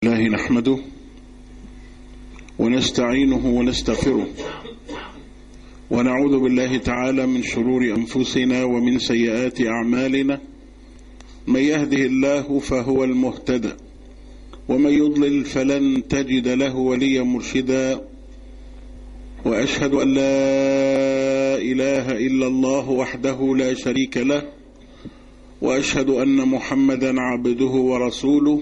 الله نحمده ونستعينه ونستغفره ونعوذ بالله تعالى من شرور أنفسنا ومن سيئات أعمالنا. من يهده الله فهو المهتدى ومن يضلل فلن تجد له وليا مرشدا، وأشهد أن لا إله إلا الله وحده لا شريك له، وأشهد أن محمدا عبده ورسوله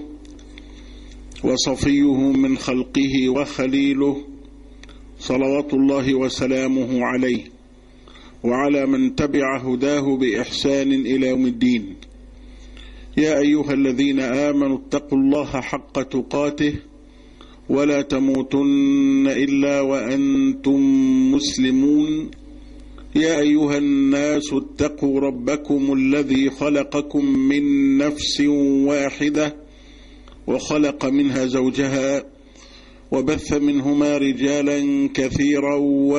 وصفيه من خلقه وخليله، صلوات الله وسلامه عليه وعلى من تبع هداه بإحسان إلى يوم الدين. يا أيها الذين آمنوا اتقوا الله حق تقاته ولا تموتن إلا وأنتم مسلمون. يا أيها الناس اتقوا ربكم الذي خلقكم من نفس واحدة وخلق منها زوجها وبث منهما رجالا كثيرا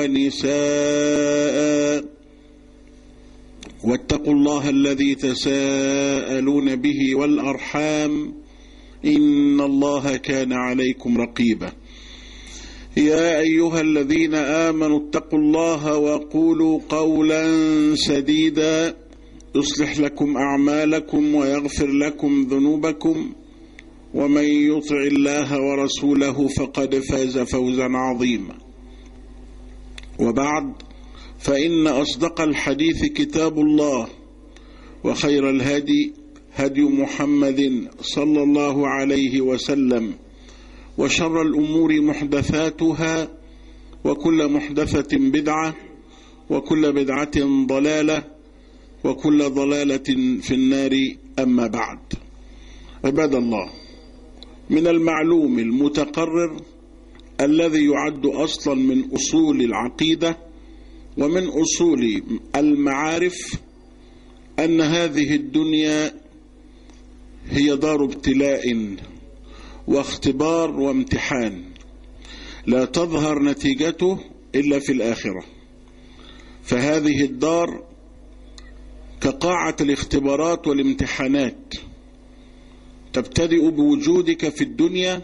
ونساء، واتقوا الله الذي تساءلون به والأرحام إن الله كان عليكم رقيبا. يا أيها الذين آمنوا اتقوا الله وقولوا قولا سديدا يصلح لكم أعمالكم ويغفر لكم ذنوبكم، ومن يطع الله ورسوله فقد فاز فوزا عظيما. وبعد، فإن أصدق الحديث كتاب الله، وخير الهدي هدي محمد صلى الله عليه وسلم، وشر الأمور محدثاتها، وكل محدثة بدعة، وكل بدعة ضلالة، وكل ضلالة في النار. أما بعد، عباد الله، من المعلوم المتقرر الذي يعد أصلا من أصول العقيدة ومن أصول المعارف أن هذه الدنيا هي دار ابتلاء واختبار وامتحان، لا تظهر نتيجته إلا في الآخرة. فهذه الدار كقاعة الاختبارات والامتحانات، تبتدئ بوجودك في الدنيا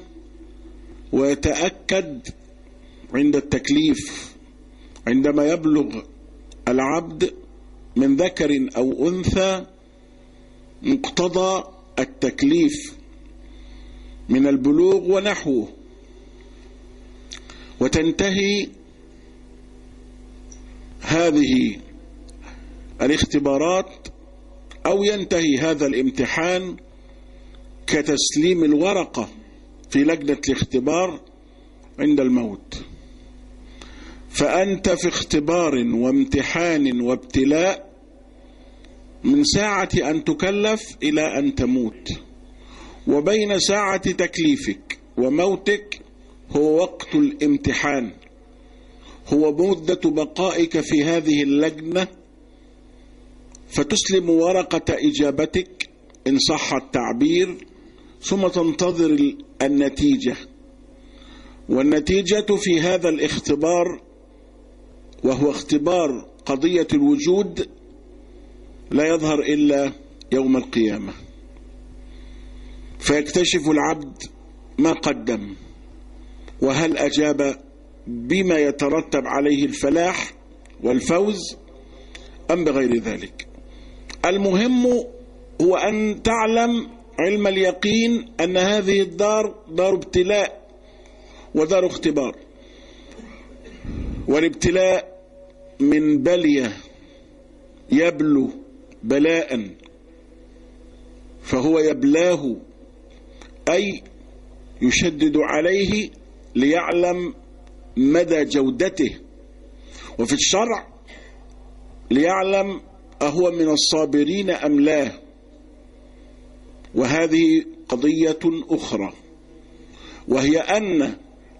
ويتأكد عند التكليف، عندما يبلغ العبد من ذكر أو أنثى مقتضى التكليف من البلوغ ونحوه، وتنتهي هذه الاختبارات أو ينتهي هذا الامتحان كتسليم الورقة في لجنة الاختبار عند الموت. فأنت في اختبار وامتحان وابتلاء من ساعة أن تكلف إلى أن تموت، وبين ساعة تكليفك وموتك هو وقت الامتحان، هو مدة بقائك في هذه اللجنة، فتسلم ورقة إجابتك إن صح التعبير، ثم تنتظر النتيجة. والنتيجة في هذا الاختبار، وهو اختبار قضية الوجود، لا يظهر إلا يوم القيامة، فيكتشف العبد ما قدم، وهل أجاب بما يترتب عليه الفلاح والفوز أم بغير ذلك. المهم هو أن تعلم علم اليقين أن هذه الدار دار ابتلاء ودار اختبار، والابتلاء من بلية يبلو بلاء، فهو يبلاه أي يشدد عليه ليعلم مدى جودته، وفي الشرع ليعلم أهو من الصابرين أم لا. وهذه قضية أخرى، وهي أن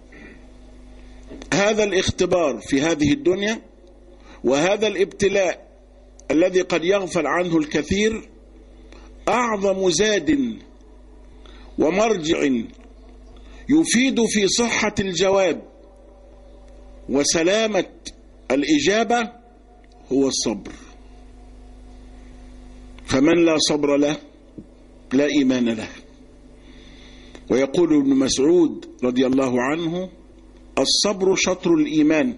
هذا الاختبار في هذه الدنيا وهذا الابتلاء الذي قد يغفل عنه الكثير أعظم زاد ومرجع يفيد في صحة الجواب وسلامة الإجابة هو الصبر. فمن لا صبر له لا إيمان له. ويقول ابن مسعود رضي الله عنه: الصبر شطر الإيمان،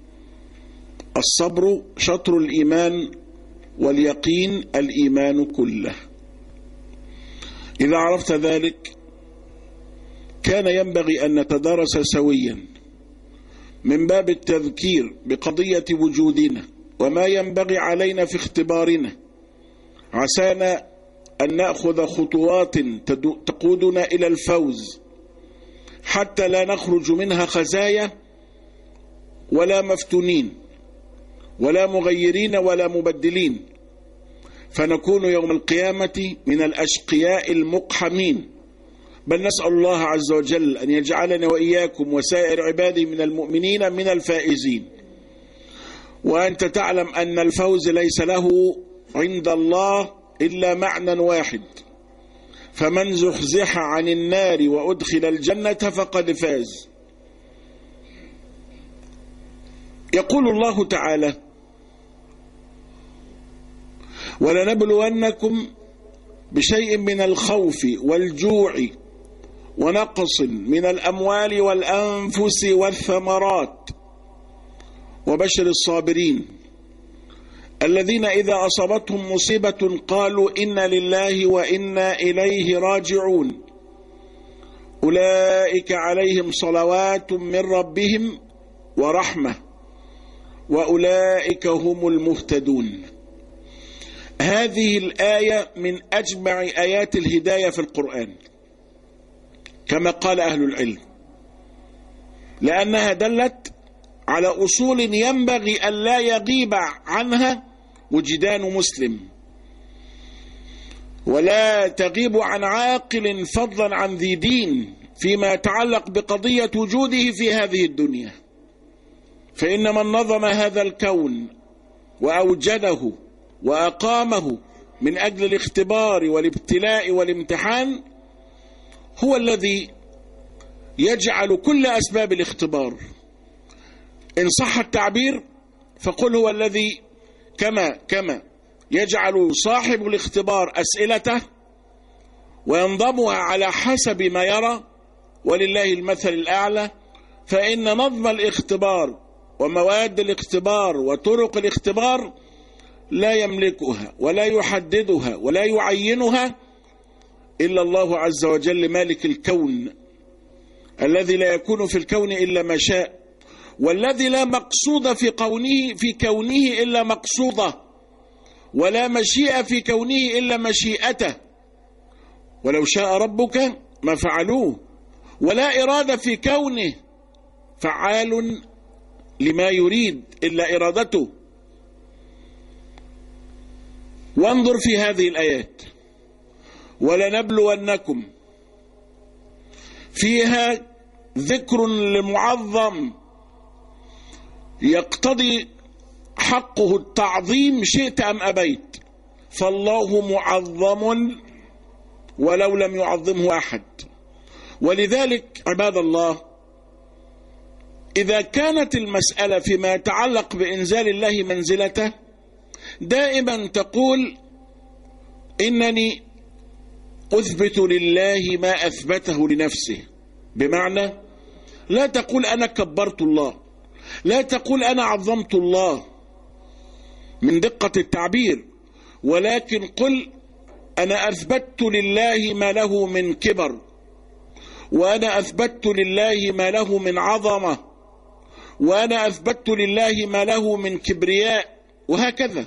الصبر شطر الإيمان، واليقين الإيمان كله. إذا عرفت ذلك كان ينبغي أن نتدارس سويا من باب التذكير بقضية وجودنا وما ينبغي علينا في اختبارنا، عسانا أن نأخذ خطوات تقودنا إلى الفوز حتى لا نخرج منها خزايا ولا مفتونين ولا مغيرين ولا مبدلين، فنكون يوم القيامة من الأشقياء المقحمين. بل نسأل الله عز وجل أن يجعلنا وإياكم وسائر عباده من المؤمنين من الفائزين. وأنت تعلم أن الفوز ليس له عند الله إلا معنى واحد: فمن زحزح عن النار وأدخل الجنة فقد فاز. يقول الله تعالى: ولنبلونكم بشيء من الخوف والجوع ونقص من الأموال والأنفس والثمرات وبشر الصابرين الذين إذا أصابتهم مصيبة قالوا إنا لله وإنا إليه راجعون أولئك عليهم صلوات من ربهم ورحمة وأولئك هم المهتدون. هذه الآية من أجمع آيات الهداية في القرآن كما قال أهل العلم، لأنها دلت على أصول ينبغي أن لا يغيب عنها وجدان مسلم، ولا تغيب عن عاقل فضلا عن ذي دين فيما يتعلق بقضية وجوده في هذه الدنيا. فإن من نظم هذا الكون وأوجده وأقامه من أجل الاختبار والابتلاء والامتحان هو الذي يجعل كل أسباب الاختبار، إن صح التعبير فقل هو الذي كما يجعل صاحب الاختبار أسئلته وينظمها على حسب ما يرى، ولله المثل الأعلى. فإن نظم الاختبار ومواد الاختبار وطرق الاختبار لا يملكها ولا يحددها ولا يعينها إلا الله عز وجل مالك الكون، الذي لا يكون في الكون إلا ما شاء، والذي لا مقصود في كونه إلا مقصوده، ولا مشيئة في كونه إلا مشيئته، ولو شاء ربك ما فعلوه، ولا إرادة في كونه فعال لما يريد إلا إرادته. وانظر في هذه الآيات: ولنبلونكم، فيها ذكر لمعظم يقتضي حقه التعظيم شئت أم أبيت، فالله معظم ولو لم يعظمه أحد. ولذلك عباد الله، إذا كانت المسألة فيما يتعلق بإنزال الله منزلته دائما تقول إنني أثبت لله ما أثبته لنفسه، بمعنى لا تقول أنا كبرت الله، لا تقول أنا عظمت الله من دقة التعبير، ولكن قل أنا أثبت لله ما له من كبر، وأنا أثبت لله ما له من عظمة، وأنا أثبت لله ما له من كبرياء، وهكذا.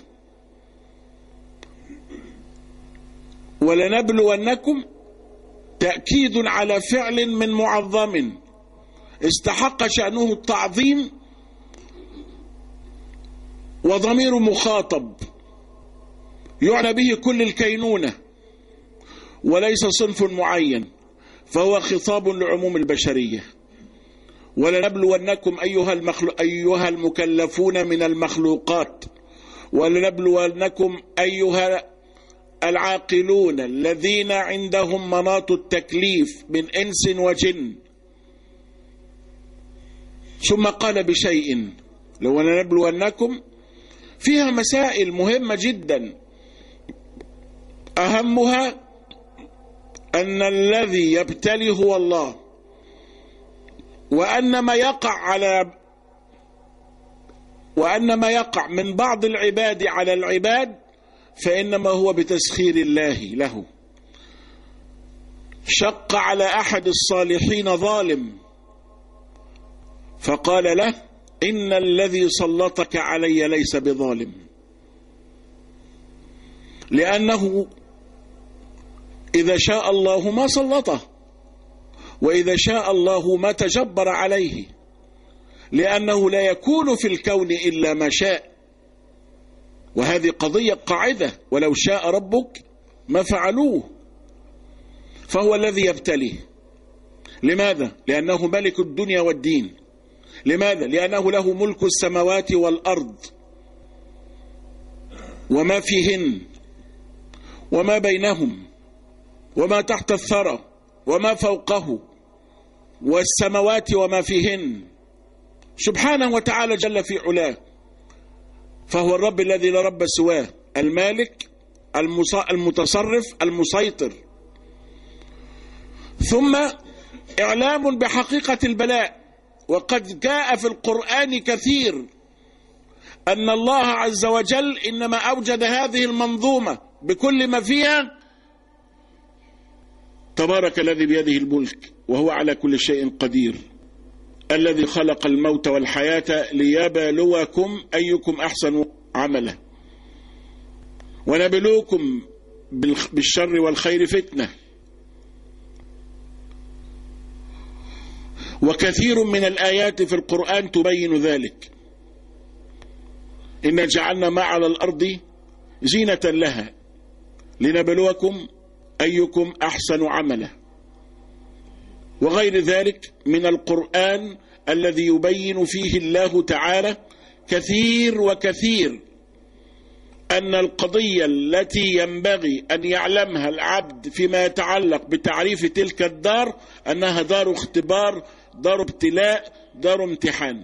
ولنبلونكم تأكيد على فعل من معظم استحق شأنه التعظيم، وضمير مخاطب يعنى به كل الكينونة وليس صنف معين، فهو خطاب لعموم البشرية. ولنبلونكم أيها المكلفون من المخلوقات، ولنبلونكم أيها العاقلون الذين عندهم مناط التكليف من إنس وجن. ثم قال بشيء ولنبلونكم فيها مسائل مهمة جدا، أهمها أن الذي يبتلي هو الله، وأن ما يقع من بعض العباد على العباد فإنما هو بتسخير الله له. شق على أحد الصالحين ظالم فقال له: إن الذي سلطك علي ليس بظالم، لأنه إذا شاء الله ما سلطه، وإذا شاء الله ما تجبر عليه، لأنه لا يكون في الكون إلا ما شاء، وهذه قضية قاعدة: ولو شاء ربك ما فعلوه. فهو الذي يبتليه. لماذا؟ لأنه ملك الدنيا والدين. لماذا؟ لأنه له ملك السماوات والأرض وما فيهن وما بينهم وما تحت الثرى وما فوقه والسماوات وما فيهن، سبحانه وتعالى جل في علاه. فهو الرب الذي لا رب سواه، المالك المتصرف المسيطر. ثم إعلام بحقيقة البلاء، وقد جاء في القرآن كثير أن الله عز وجل إنما أوجد هذه المنظومة بكل ما فيها. تبارك الذي بيده الملك وهو على كل شيء قدير، الذي خلق الموت والحياة ليبلوكم أيكم أحسن عملا، ونبلوكم بالشر والخير فتنة. وكثير من الآيات في القرآن تبين ذلك. إن جعلنا ما على الأرض زينة لها لنبلوكم أيكم أحسن عملا، وغير ذلك من القرآن الذي يبين فيه الله تعالى كثير وكثير أن القضية التي ينبغي أن يعلمها العبد فيما يتعلق بتعريف تلك الدار أنها دار اختبار، دار ابتلاء، دار امتحان.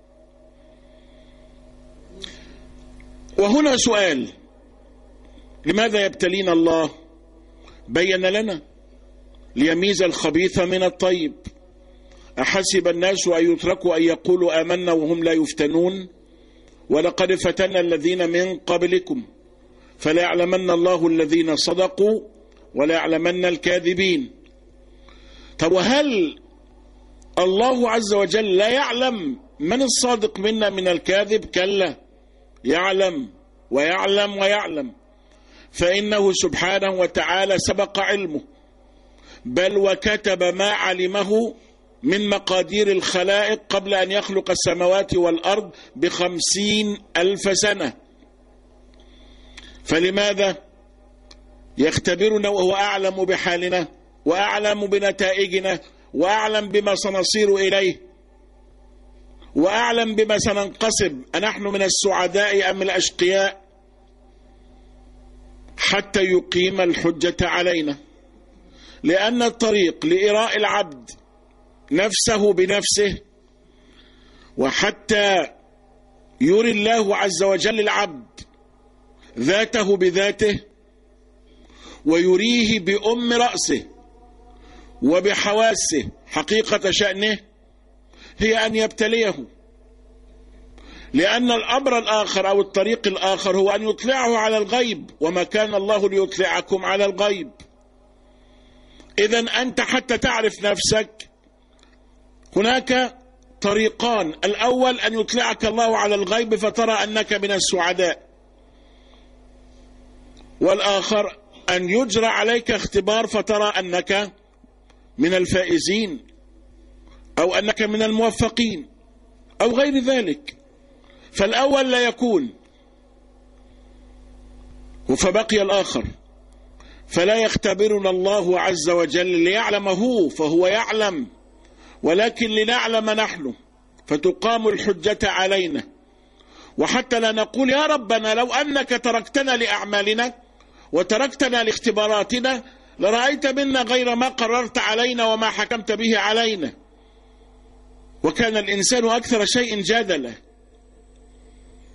وهنا سؤال: لماذا يبتلينا الله؟ بين لنا: ليميز الخبيث من الطيب. أحسب الناس أن يتركوا أن يقولوا آمنا وهم لا يفتنون ولقد فتنا الذين من قبلكم فلا يعلمن الله الذين صدقوا ولا يعلمن الكاذبين. طب وهل الله عز وجل لا يعلم من الصادق منا من الكاذب؟ كلا، يعلم ويعلم ويعلم، فإنه سبحانه وتعالى سبق علمه، بل وكتب ما علمه من مقادير الخلائق قبل أن يخلق السماوات والأرض ب50,000 سنة. فلماذا يختبرنا وهو أعلم بحالنا وأعلم بنتائجنا وأعلم بما سنصير إليه وأعلم بما سننقسم، أنحن من السعداء أم الأشقياء، حتى يقيم الحجة علينا؟ لأن الطريق لإراء العبد نفسه بنفسه، وحتى يري الله عز وجل العبد ذاته بذاته ويريه بأم رأسه وبحواسه حقيقة شأنه، هي أن يبتليه. لأن الأمر الآخر أو الطريق الآخر هو أن يطلعه على الغيب، وما كان الله ليطلعكم على الغيب. إذن أنت حتى تعرف نفسك هناك طريقان: الأول أن يطلعك الله على الغيب فترى أنك من السعداء، والآخر أن يجرى عليك اختبار فترى أنك من الفائزين أو أنك من الموفقين أو غير ذلك. فالأول لا يكون، فبقي الآخر. فلا يختبرنا الله عز وجل ليعلمه، فهو يعلم، ولكن لنعلم نحن فتقام الحجة علينا، وحتى لا نقول يا ربنا لو أنك تركتنا لأعمالنا وتركتنا لاختباراتنا لرأيت منا غير ما قررت علينا وما حكمت به علينا. وكان الإنسان أكثر شيء جادلا.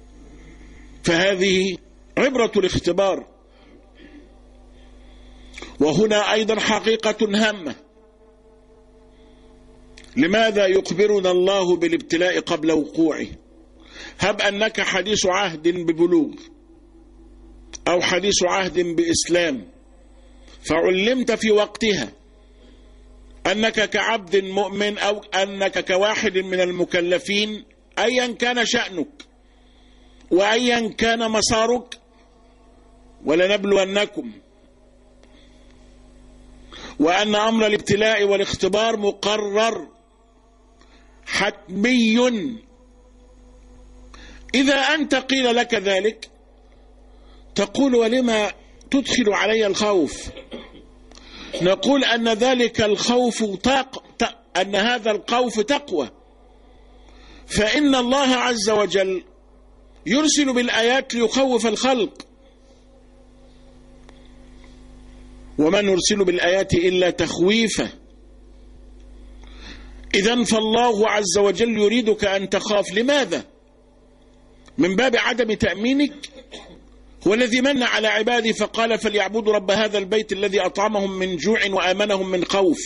فهذه عبرة الاختبار. وهنا أيضا حقيقة هامة. لماذا يخبرنا الله بالابتلاء قبل وقوعه؟ هب أنك حديث عهد ببلوغ أو حديث عهد بإسلام، فعلمت في وقتها أنك كعبد مؤمن أو أنك كواحد من المكلفين أيا كان شأنك وأيا كان مسارك، ولنبلونكم، وأن أمر الابتلاء والاختبار مقرر حتمي. إذا أنت قيل لك ذلك تقول ولما تدخل علي الخوف؟ نقول أن ذلك الخوف أن هذا الخوف تقوى، فإن الله عز وجل يرسل بالآيات ليخوف الخلق، وما نرسل بالآيات إلا تخويفا. إذن فالله عز وجل يريدك أن تخاف. لماذا؟ من باب عدم تأمينك. هو الذي من على عباده فقال فليعبدوا رب هذا البيت الذي أطعمهم من جوع وآمنهم من خوف.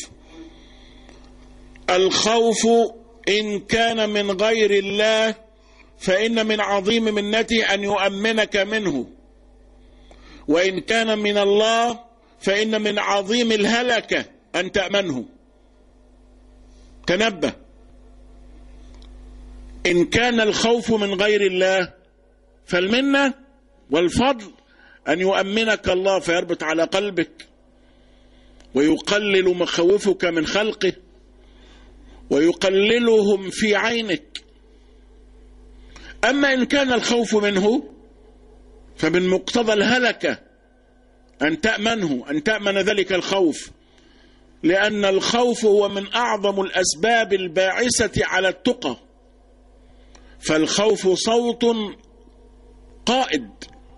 الخوف إن كان من غير الله فإن من عظيم منته أن يؤمنك منه، وإن كان من الله فإن من عظيم الهلكة أن تأمنه. تنبه، إن كان الخوف من غير الله فالمنة والفضل أن يؤمنك الله فيربط على قلبك ويقلل مخاوفك من خلقه ويقللهم في عينك. أما إن كان الخوف منه فمن مقتضى الهلكة أن تأمنه، أن تأمن ذلك الخوف، لأن الخوف هو من أعظم الأسباب الباعثة على التقى. فالخوف صوت قائد.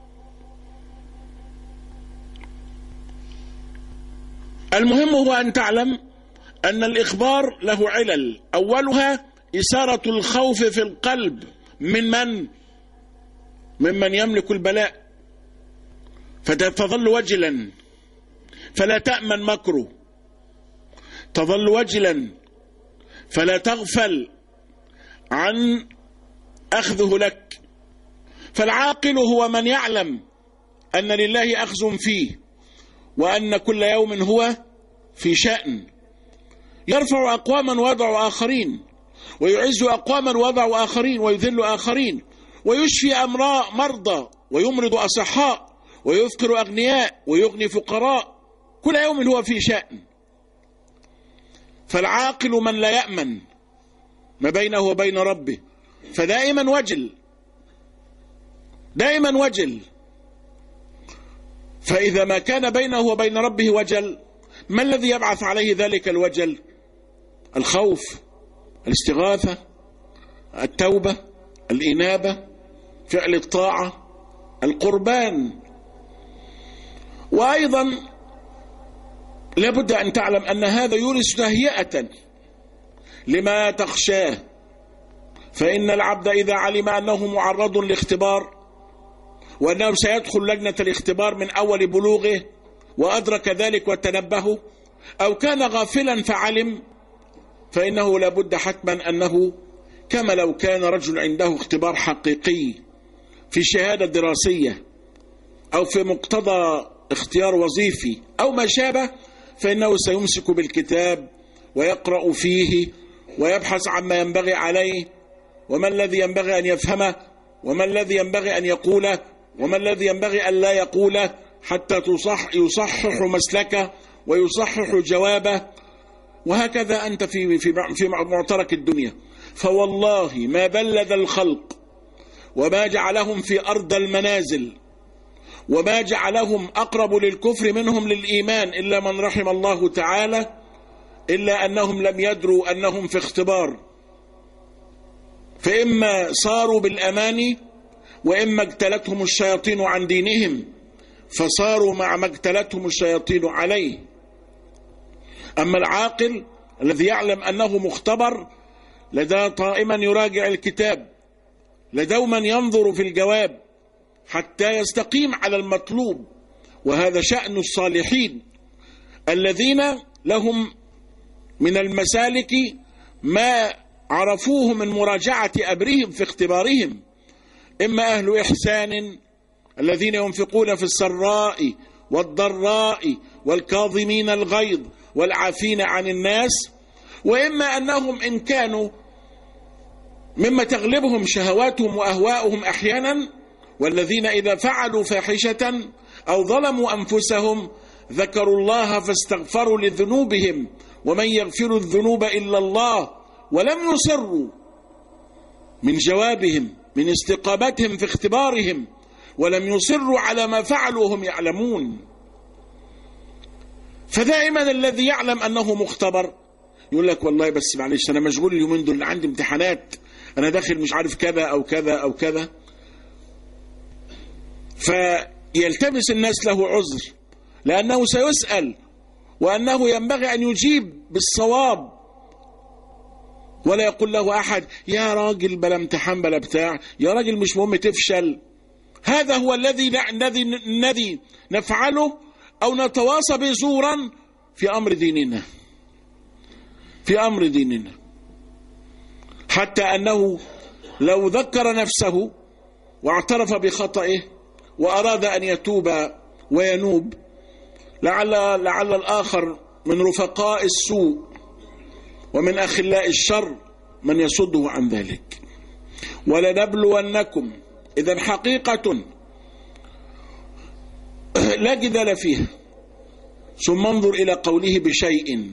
المهم هو أن تعلم أن الإخبار له علل، أولها إثارة الخوف في القلب ممن يملك البلاء، فتظل وجلا فلا تأمن مكره، تظل وجلا فلا تغفل عن أخذه لك. فالعاقل هو من يعلم أن لله أخذ فيه، وأن كل يوم هو في شأن، يرفع أقواما ويضع آخرين، ويعز أقواما ويضع آخرين، ويذل آخرين، ويشفي مرضى ويمرض أصحاء، ويفقر أغنياء ويغني فقراء، كل يوم هو في شأن. فالعاقل من لا يأمن ما بينه وبين ربه، فدائما وجل، دائما وجل. فإذا ما كان بينه وبين ربه وجل، ما الذي يبعث عليه ذلك الوجل؟ الخوف، الاستغاثة، التوبة، الإنابة، فعل الطاعة، القربان. وأيضا لابد أن تعلم أن هذا يورث تهيئة لما تخشاه. فإن العبد إذا علم أنه معرض لاختبار، وأنه سيدخل لجنة الاختبار من أول بلوغه وأدرك ذلك وتنبه، أو كان غافلا فعلم، فإنه لابد حتما أنه كما لو كان رجل عنده اختبار حقيقي في شهادة دراسية أو في مقتضى اختيار وظيفي أو ما شابه، فإنه سيمسك بالكتاب ويقرأ فيه ويبحث عما ينبغي عليه، وما الذي ينبغي أن يفهمه، وما الذي ينبغي أن يقوله، وما الذي ينبغي أن لا يقوله، حتى يصحح مسلكه ويصحح جوابه. وهكذا أنت في معترك الدنيا. فوالله ما بلد الخلق وما جعلهم في أرض المنازل وما جعلهم أقرب للكفر منهم للإيمان إلا من رحم الله تعالى، إلا أنهم لم يدروا أنهم في اختبار. فإما صاروا بالأماني، وإما اجتلتهم الشياطين عن دينهم فصاروا مع ما اجتلتهم الشياطين عليه. أما العاقل الذي يعلم أنه مختبر، لدى طائما يراجع الكتاب، لدوما ينظر في الجواب حتى يستقيم على المطلوب. وهذا شأن الصالحين، الذين لهم من المسالك ما عرفوه من مراجعة أمرهم في اختبارهم، إما أهل إحسان الذين ينفقون في السراء والضراء والكاظمين الغيظ والعافين عن الناس، وإما أنهم إن كانوا مما تغلبهم شهواتهم وأهواؤهم أحيانا، والذين إذا فعلوا فاحشة أو ظلموا أنفسهم ذكروا الله فاستغفروا لذنوبهم ومن يغفر الذنوب إلا الله، ولم يصروا من جوابهم من استقامتهم في اختبارهم، ولم يصروا على ما فعلوا وهم يعلمون. فدائما الذي يعلم أنه مختبر يقول لك والله بس معلش أنا مشغول اليومين دول، عندي امتحانات، أنا داخل مش عارف كذا أو كذا أو كذا، فيلتمس الناس له عذر لأنه سيسأل، وأنه ينبغي أن يجيب بالصواب، ولا يقول له أحد يا راجل بلا امتحان بلا بتاع، يا راجل مش مهم تفشل. هذا هو الذي نفعله أو نتواصى به زورا في أمر ديننا، في أمر ديننا، حتى أنه لو ذكر نفسه واعترف بخطئه وأراد أن يتوب وينوب، لعل الآخر من رفقاء السوء ومن أخلاء الشر من يصده عن ذلك. ولنبلونكم، إذن حقيقة لا جدال فيها. ثم انظر إلى قوله بشيء،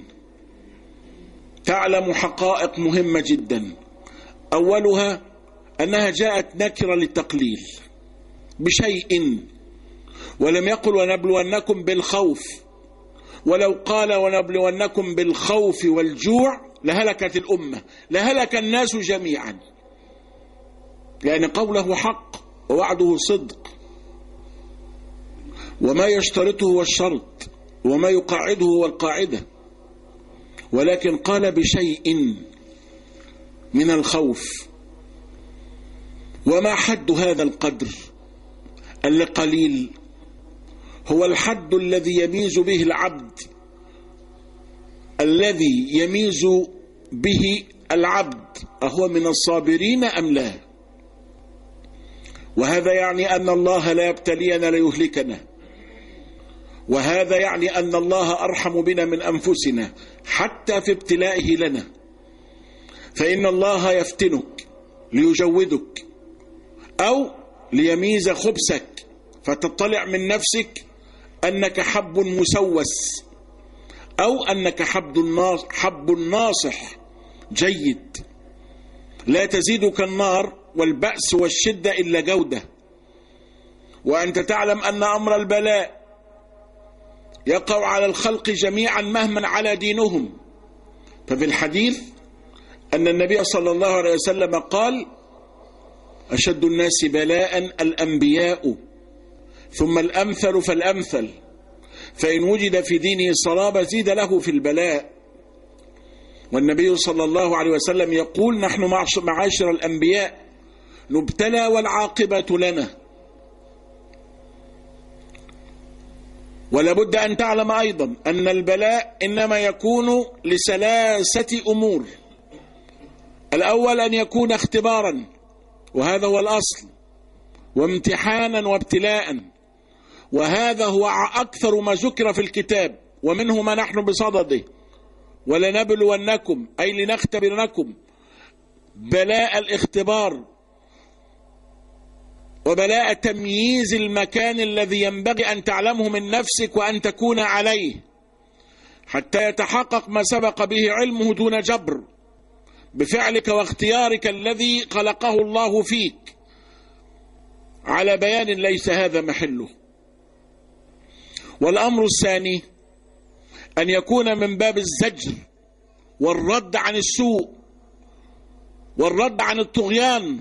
تعلم حقائق مهمة جدا. أولها أنها جاءت نكرة للتقليل بشيء، ولم يقل ونبلونكم بالخوف، ولو قال ونبلونكم بالخوف والجوع لهلكت الأمة، لهلك الناس جميعا، لأن قوله حق ووعده صدق، وما يشترطه هو الشرط وما يقاعده هو القاعدة، ولكن قال بشيء من الخوف. وما حد هذا القدر القليل؟ هو الحد الذي يميز به العبد، الذي يميز به العبد أهو من الصابرين أم لا. وهذا يعني أن الله لا يبتلينا ليهلكنا، وهذا يعني أن الله أرحم بنا من أنفسنا حتى في ابتلائه لنا، فإن الله يفتنك ليجودك أو ليميز خبثك فتطلع من نفسك أنك حب مسوس أو أنك حب ناصح جيد، لا تزيدك النار والبأس والشدة إلا جودة. وأنت تعلم أن أمر البلاء يقع على الخلق جميعا مهما على دينهم. ففي الحديث أن النبي صلى الله عليه وسلم قال: أشد الناس بلاء الأنبياء ثم الأمثل فالأمثل، فإن وجد في دينه صلابة زيد له في البلاء. والنبي صلى الله عليه وسلم يقول: نحن معاشر الأنبياء نبتلى والعاقبة لنا. ولابد أن تعلم أيضا أن البلاء إنما يكون لثلاثة أمور. الأول أن يكون اختبارا، وهذا هو الأصل، وامتحانا وابتلاء، وهذا هو أكثر ما ذكر في الكتاب، ومنه ما نحن بصدده. ولنبلونكم أي لنختبرنكم، بلاء الاختبار وبلاء تمييز المكان الذي ينبغي أن تعلمه من نفسك وأن تكون عليه، حتى يتحقق ما سبق به علمه دون جبر بفعلك واختيارك الذي خلقه الله فيك على بيان ليس هذا محله. والأمر الثاني أن يكون من باب الزجر والرد عن السوء والرد عن الطغيان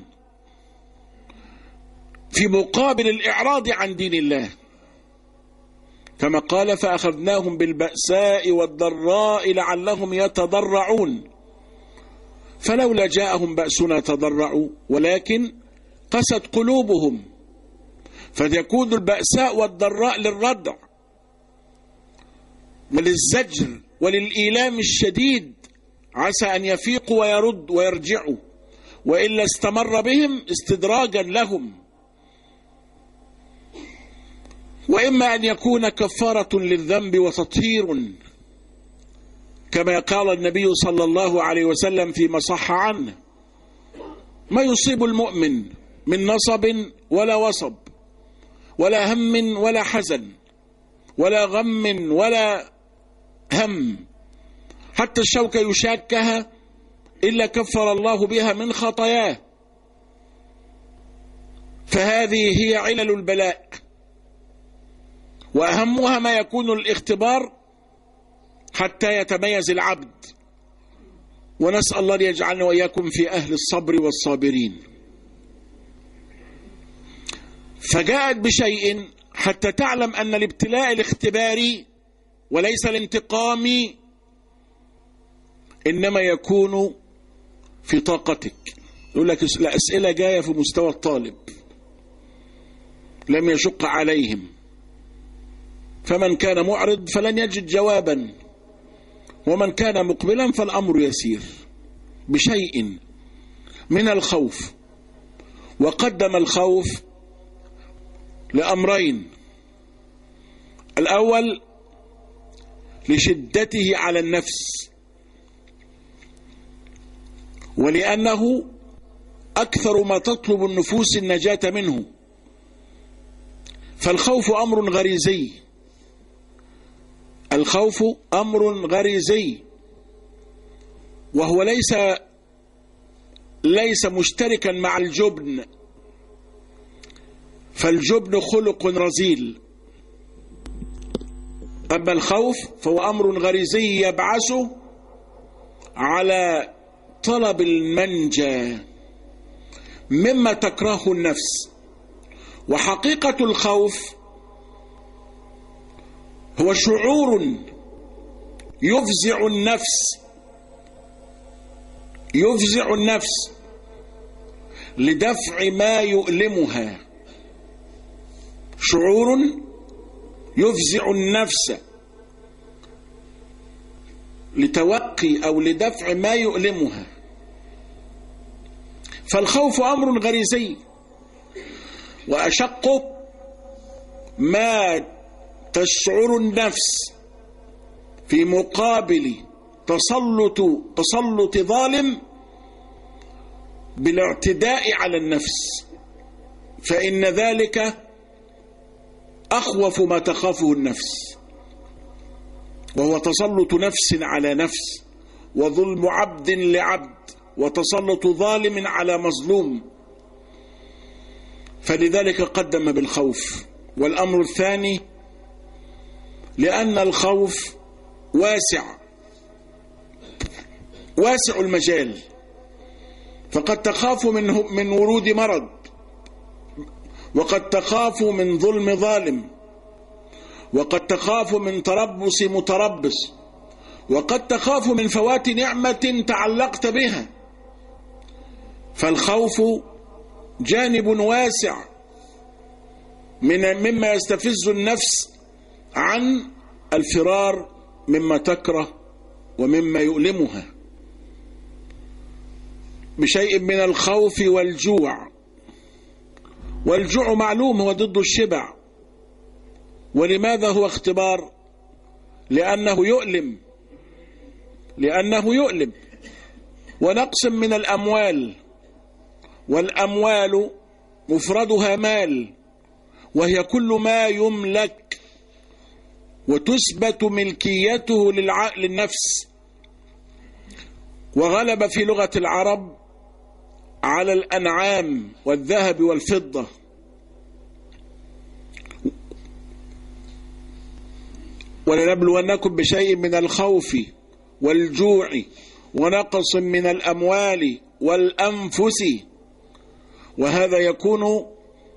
في مقابل الإعراض عن دين الله، كما قال: فأخذناهم بالبأساء والضراء لعلهم يتضرعون، فلولا جاءهم بأسنا تضرعوا ولكن قست قلوبهم، فيكون البأساء والضراء للردع وللزجر وللإيلام الشديد، عسى أن يفيقوا ويرد ويرجعوا، وإلا استمر بهم استدراجا لهم. وإما أن يكون كفارة للذنب وتطهير، كما قال النبي صلى الله عليه وسلم فيما صح عنه: ما يصيب المؤمن من نصب ولا وصب ولا هم ولا حزن ولا غم ولا هم، حتى الشوكة يشاكها، إلا كفر الله بها من خطاياه. فهذه هي علل البلاء، وأهمها ما يكون الاختبار حتى يتميز العبد، ونسأل الله ليجعلنا وإياكم في أهل الصبر والصابرين. فجاءت بشيء حتى تعلم أن الابتلاء الاختباري وليس الانتقامي، إنما يكون في طاقتك. يقول لك الأسئلة جاية في مستوى الطالب، لم يشق عليهم، فمن كان معرض فلن يجد جوابا، ومن كان مقبلا فالأمر يسير بشيء من الخوف. وقدم الخوف لأمرين: الأول لشدته على النفس، ولأنه أكثر ما تطلب النفوس النجاة منه. فالخوف أمر غريزي، الخوف أمر غريزي، وهو ليس مشتركا مع الجبن، فالجبن خلق رذيل. أما الخوف فهو أمر غريزي يبعث على طلب المنجى مما تكرهه النفس. وحقيقة الخوف هو شعور يفزع النفس لدفع ما يؤلمها، شعور يفزع النفس لتوقي أو لدفع ما يؤلمها. فالخوف أمر غريزي، وأشق ما تشعر النفس في مقابل تسلط ظالم بالاعتداء على النفس، فإن ذلك أخوف ما تخافه النفس، وهو تسلط نفس على نفس، وظلم عبد لعبد، وتسلط ظالم على مظلوم. فلذلك قدم بالخوف. والأمر الثاني لأن الخوف واسع المجال، فقد تخاف من ورود مرض، وقد تخاف من ظلم ظالم، وقد تخاف من تربص متربص، وقد تخاف من فوات نعمة تعلقت بها. فالخوف جانب واسع مما يستفز النفس عن الفرار مما تكره ومما يؤلمها، بشيء من الخوف والجوع. والجوع معلوم هو ضد الشبع. ولماذا هو اختبار؟ لأنه يؤلم. ونقص من الأموال، والأموال مفردها مال، وهي كل ما يملك وتثبت ملكيته للنفس. وغلب في لغة العرب على الأنعام والذهب والفضة. ولنبلونكم بشيء من الخوف والجوع ونقص من الأموال والأنفس. وهذا يكون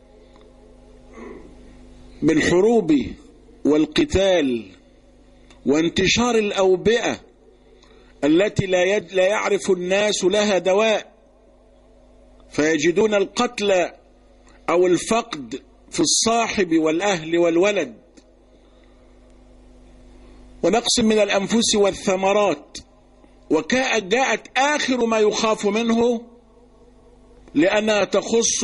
بالحروب والقتال وانتشار الأوبئة التي لا يعرف الناس لها دواء، فيجدون القتل أو الفقد في الصاحب والأهل والولد. ونقص من الأنفس والثمرات. وجاءت آخر ما يخاف منه لأنها تخص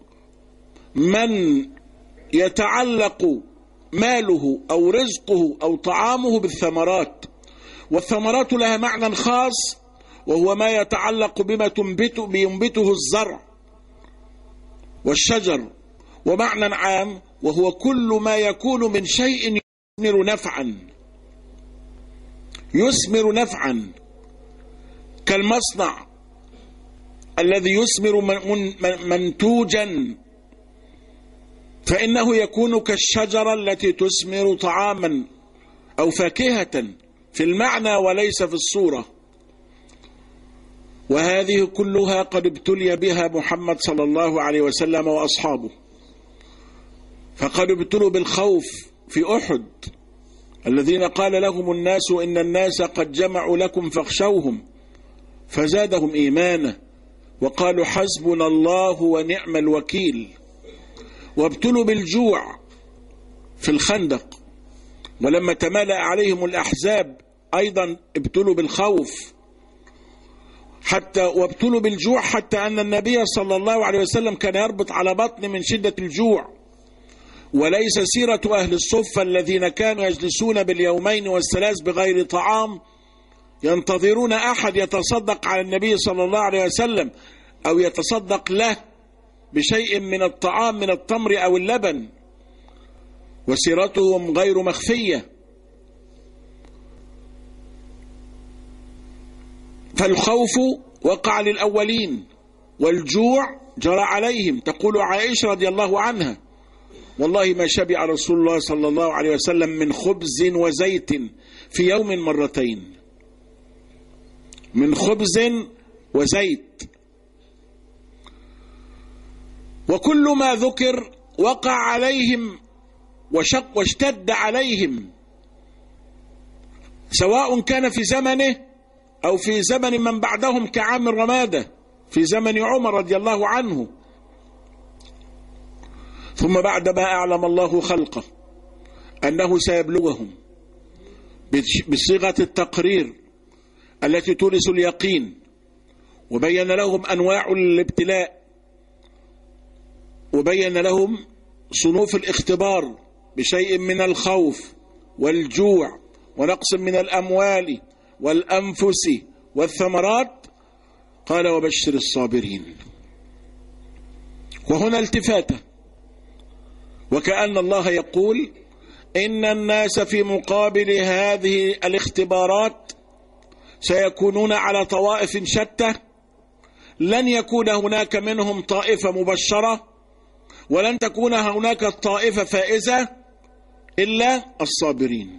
من يتعلق ماله أو رزقه أو طعامه بالثمرات. والثمرات لها معنى خاص، وهو ما يتعلق بما ينبته الزرع والشجر، ومعنى عام وهو كل ما يكون من شيء يثمر نفعا كالمصنع الذي يثمر منتوجا، فإنه يكون كالشجرة التي تثمر طعاما أو فاكهة في المعنى وليس في الصورة. وهذه كلها قد ابتلي بها محمد صلى الله عليه وسلم وأصحابه، فقد ابتلوا بالخوف في أحد، الذين قال لهم الناس إن الناس قد جمعوا لكم فاخشوهم فزادهم إيمانا وقالوا حسبنا الله ونعم الوكيل. وابتلوا بالجوع في الخندق، ولما تمالأ عليهم الأحزاب أيضا ابتلوا بالخوف، وابتلوا بالجوع حتى أن النبي صلى الله عليه وسلم كان يربط على بطن من شدة الجوع. وليس سيرة أهل الصفة الذين كانوا يجلسون باليومين والثلاث بغير طعام ينتظرون أحد يتصدق على النبي صلى الله عليه وسلم أو يتصدق له بشيء من الطعام من التمر أو اللبن، وسيرتهم غير مخفية. فالخوف وقع للأولين والجوع جرى عليهم. تقول عائشة رضي الله عنها: والله ما شبع رسول الله صلى الله عليه وسلم من خبز وزيت في يوم مرتين، من خبز وزيت. وكل ما ذكر وقع عليهم واشتد عليهم، سواء كان في زمنه أو في زمن من بعدهم كعام الرمادة في زمن عمر رضي الله عنه. ثم بعدما أعلم الله خلقه أنه سيبلغهم بصيغة التقرير التي تورث اليقين، وبين لهم أنواع الابتلاء، وبين لهم صنوف الاختبار بشيء من الخوف والجوع ونقص من الأموال والأنفس والثمرات، قال: وبشر الصابرين. وهنا التفاتة، وكأن الله يقول: إن الناس في مقابل هذه الاختبارات سيكونون على طوائف شتى، لن يكون هناك منهم طائفة مبشرة، ولن تكون هناك طائفة فائزة إلا الصابرين.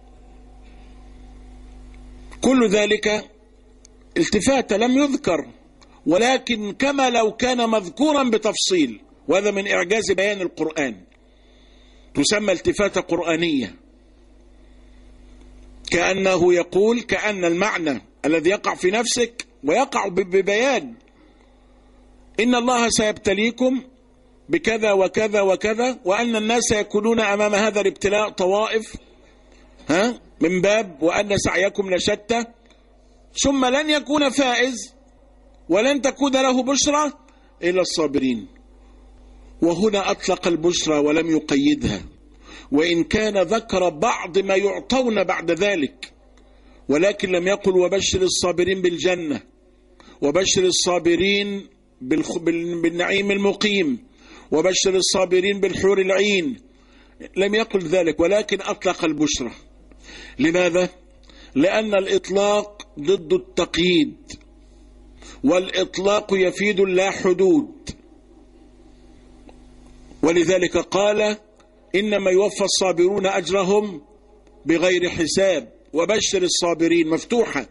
كل ذلك التفاتة لم يذكر، ولكن كما لو كان مذكورا بتفصيل، وهذا من إعجاز بيان القرآن. تسمى التفاتة قرآنية، كأنه يقول كأن المعنى الذي يقع في نفسك ويقع ببيان: إن الله سيبتليكم بكذا وكذا وكذا، وأن الناس سيكونون أمام هذا الابتلاء طوائف من باب وأن سعيكم لشتى، ثم لن يكون فائز ولن تكون له بشرى إلا الصابرين. وهنا أطلق البشرى ولم يقيدها، وإن كان ذكر بعض ما يعطون بعد ذلك، ولكن لم يقل وبشر الصابرين بالجنة، وبشر الصابرين بالنعيم المقيم، وبشر الصابرين بالحور العين. لم يقل ذلك، ولكن أطلق البشرى. لماذا؟ لأن الإطلاق ضد التقييد، والإطلاق يفيد لا حدود. ولذلك قال: إنما يوفى الصابرون أجرهم بغير حساب، وبشر الصابرين مفتوحة.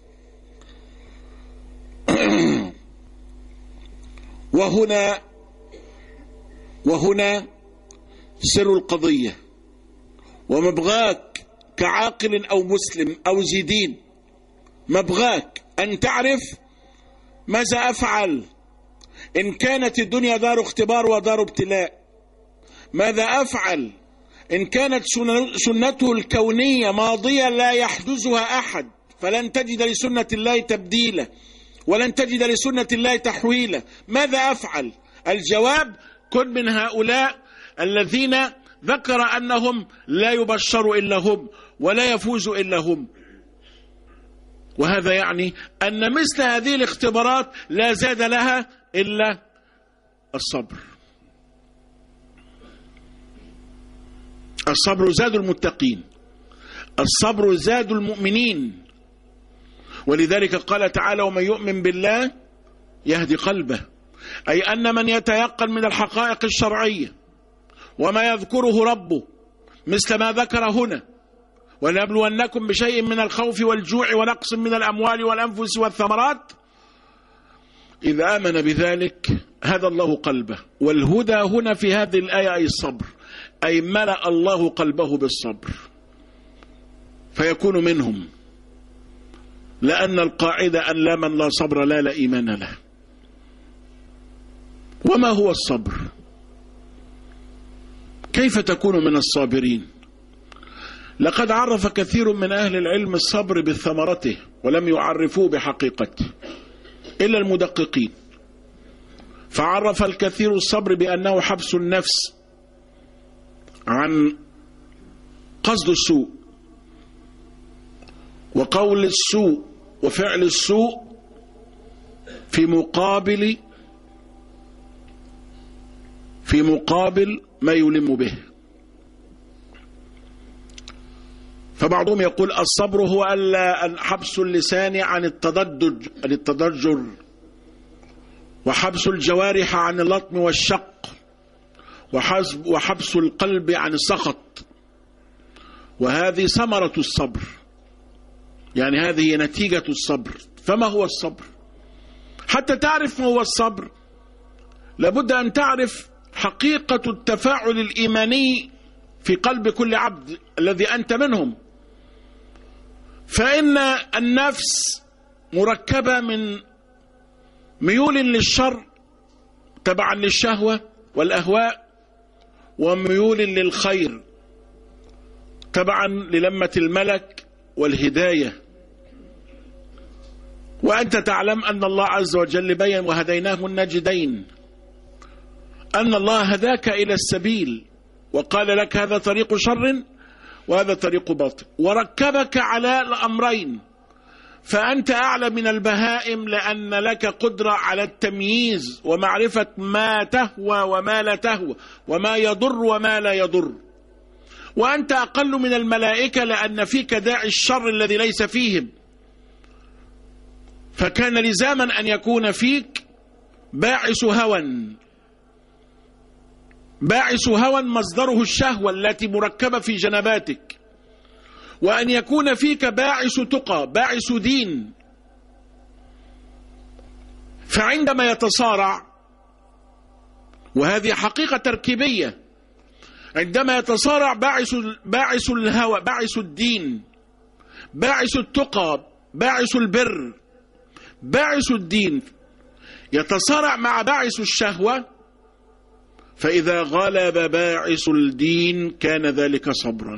وهنا سر القضية، ومبغاك كعاقل أو مسلم أو زيدين، مبغاك أن تعرف ماذا أفعل إن كانت الدنيا دار اختبار ودار ابتلاء. ماذا أفعل إن كانت سنته الكونية ماضية لا يحدثها أحد، فلن تجد لسنة الله تبديلا ولن تجد لسنة الله تحويلا. ماذا أفعل؟ الجواب: كن من هؤلاء الذين ذكر أنهم لا يبشر إلا هم ولا يفوز إلا هم. وهذا يعني أن مثل هذه الاختبارات لا زاد لها إلا الصبر. الصبر زاد المتقين، الصبر زاد المؤمنين. ولذلك قال تعالى: ومن يؤمن بالله يهدي قلبه، أي أن من يتيقن من الحقائق الشرعية وما يذكره ربه مثل ما ذكر هنا: ولنبلونكم بشيء من الخوف والجوع ونقص من الأموال والأنفس والثمرات، إذا آمن بذلك هدى الله قلبه. والهدى هنا في هذه الآية أي الصبر، أي ملأ الله قلبه بالصبر فيكون منهم، لأن القاعدة أن لا من لا صبر لا إيمان له. وما هو الصبر؟ كيف تكون من الصابرين؟ لقد عرف كثير من أهل العلم الصبر بثمرته ولم يعرفوه بحقيقته إلا المدققين. فعرف الكثير الصبر بأنه حبس النفس عن قصد السوء وقول السوء وفعل السوء في مقابل ما يلم به. فبعضهم يقول الصبر هو حبس اللسان عن التضجر، وحبس الجوارح عن اللطم والشق، وحبس القلب عن السخط. وهذه ثمرة الصبر، يعني هذه نتيجة الصبر. فما هو الصبر؟ حتى تعرف ما هو الصبر لابد أن تعرف حقيقة التفاعل الإيماني في قلب كل عبد الذي أنت منهم. فإن النفس مركبة من ميول للشر تبعا للشهوة والأهواء، وميول للخير تبعا للمة الملك والهداية. وأنت تعلم أن الله عز وجل بين: وهديناه النجدين، أن الله هداك إلى السبيل وقال لك هذا طريق شر وهذا طريق باطل، وركبك على الأمرين. فأنت أعلى من البهائم لأن لك قدرة على التمييز ومعرفة ما تهوى وما لا تهوى، وما يضر وما لا يضر. وأنت أقل من الملائكة لأن فيك داعي الشر الذي ليس فيهم، فكان لزاما أن يكون فيك باعث هوى مصدره الشهوة التي مركبة في جنباتك، وأن يكون فيك باعث تقى، باعث دين. فعندما يتصارع، وهذه حقيقة تركيبية، عندما يتصارع باعث الهوى، باعث الدين، باعث التقى، باعث البر، باعث الدين، يتصارع مع باعث الشهوة، فإذا غلب باعث الدين كان ذلك صبرا،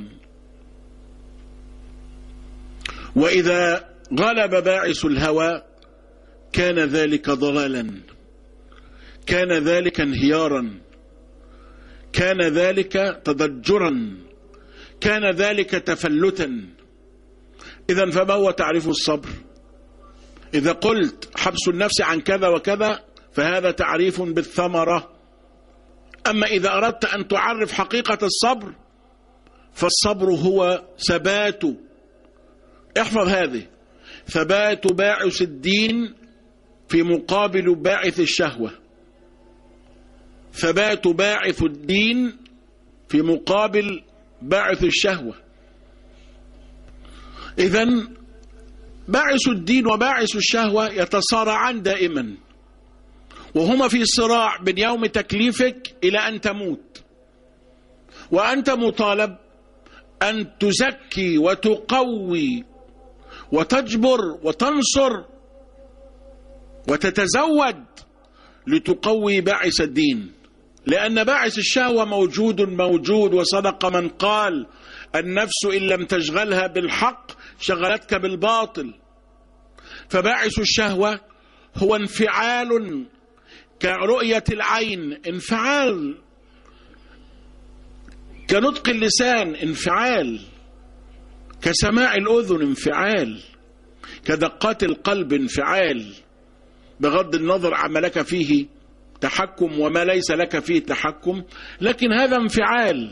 وإذا غلب باعث الهوى كان ذلك ضلالا، كان ذلك انهيارا، كان ذلك تضجرا، كان ذلك تفلتا. إذن فما هو تعريف الصبر؟ إذا قلت حبس النفس عن كذا وكذا فهذا تعريف بالثمرة. أما إذا أردت أن تعرف حقيقة الصبر فالصبر هو ثبات، احفظ هذه، ثبات باعث الدين في مقابل باعث الشهوة، ثبات باعث الدين في مقابل باعث الشهوة. إذن باعث الدين وباعث الشهوة يتصارعان دائما، وهما في صراع من يوم تكليفك إلى أن تموت. وأنت مطالب أن تزكي وتقوي وتجبر وتنصر وتتزود لتقوي باعث الدين، لأن باعث الشهوة موجود، وصدق من قال: النفس إن لم تشغلها بالحق شغلتك بالباطل. فباعث الشهوة هو انفعال كرؤية العين، انفعال كنطق اللسان، انفعال كسماع الأذن، انفعال كدقات القلب، انفعال بغض النظر عما لك فيه تحكم وما ليس لك فيه تحكم، لكن هذا انفعال.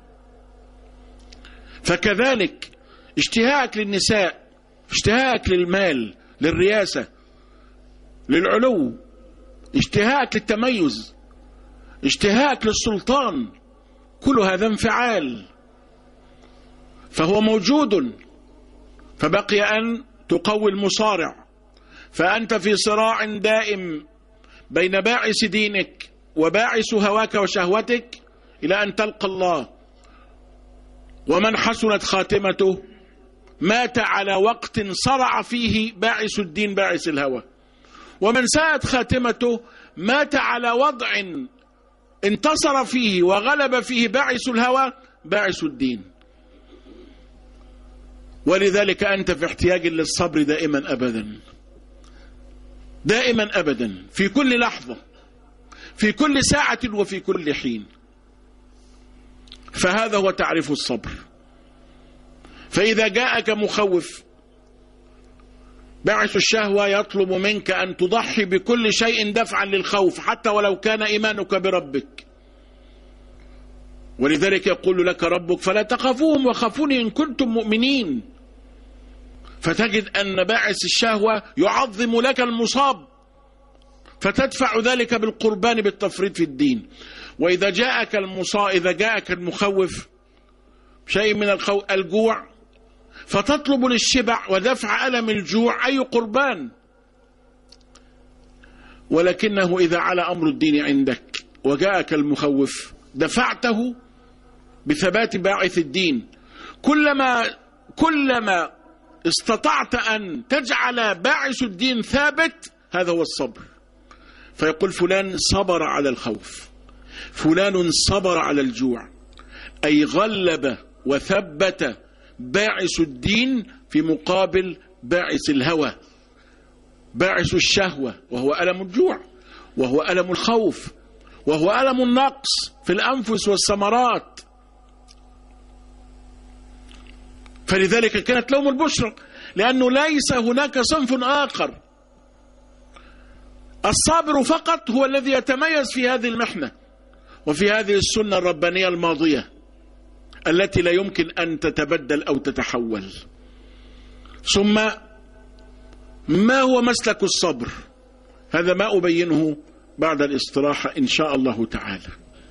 فكذلك اشتهاءك للنساء، اشتهاءك للمال، للرياسة، للعلو، اشتهاءك للتميز، اشتهاءك للسلطان، كل هذا انفعال، فهو موجود. فبقي أن تقوي المصارع، فأنت في صراع دائم بين باعث دينك وباعث هواك وشهوتك إلى أن تلقى الله. ومن حسنت خاتمته مات على وقت صرع فيه باعث الدين باعث الهوى، ومن ساءت خاتمته مات على وضع انتصر فيه وغلب فيه باعث الهوى باعث الدين. ولذلك أنت في احتياج للصبر دائما أبدا، دائما أبدا، في كل لحظة، في كل ساعة، وفي كل حين. فهذا هو تعريف الصبر. فإذا جاءك مخوف باعث الشهوة يطلب منك أن تضحي بكل شيء دفعا للخوف، حتى ولو كان إيمانك بربك. ولذلك يقول لك ربك: فلا تخافوهم وخافوني إن كنتم مؤمنين. فتجد أن باعث الشهوة يعظم لك المصاب، فتدفع ذلك بالقربان بالتفريط في الدين. وإذا جاءك المخوف شيء من الجوع، فتطلب للشبع ودفع ألم الجوع أي قربان. ولكنه إذا على أمر الدين عندك وجاءك المخوف دفعته بثبات باعث الدين. كلما استطعت أن تجعل باعث الدين ثابت، هذا هو الصبر. فيقول فلان صبر على الخوف، فلان صبر على الجوع، أي غلب وثبت باعث الدين في مقابل باعث الهوى، باعث الشهوة، وهو ألم الجوع، وهو ألم الخوف، وهو ألم النقص في الأنفس والثمرات. فلذلك كانت لهم البشرى، لأنه ليس هناك صنف آخر. الصابر فقط هو الذي يتميز في هذه المحنة وفي هذه السنة الربانية الماضية التي لا يمكن أن تتبدل أو تتحول. ثم ما هو مسلك الصبر؟ هذا ما أبينه بعد الاستراحة إن شاء الله تعالى.